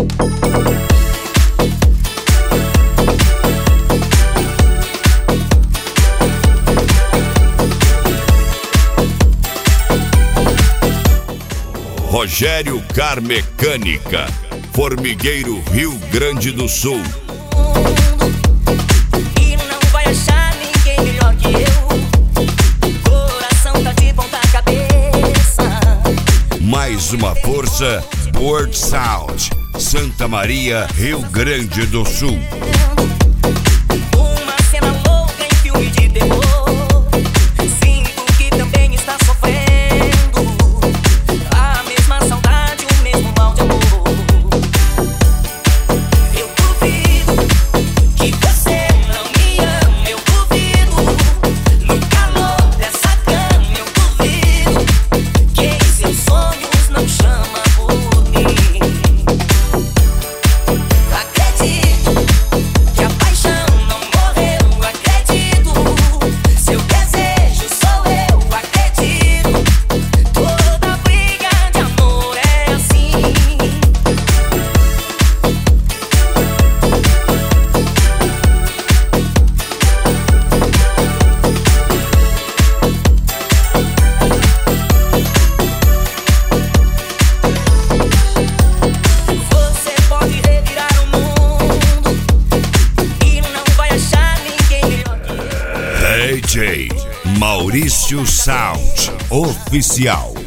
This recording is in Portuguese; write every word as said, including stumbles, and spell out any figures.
Rogério Car Mecânica, Formigueiro, Rio Grande do Sul. E não vai achar ninguém melhor que eu. Coração tá de ponta cabeça. Mais uma força, World Sound, Santa Maria, Rio Grande do Sul. Uma cena louca em filme de terror. Sinto que também está sofrendo a mesma saudade, o mesmo mal de amor. Eu duvido que você não me ama. Eu duvido no calor dessa cama. Eu duvido que em seus sonhos não chama por mim. Acredito que a paixão não morreu. Acredito, seu desejo sou eu. Acredito, toda briga de amor é assim. Você pode revirar o mundo e não vai achar ninguém melhor que eu. D J Maurício Sound Oficial.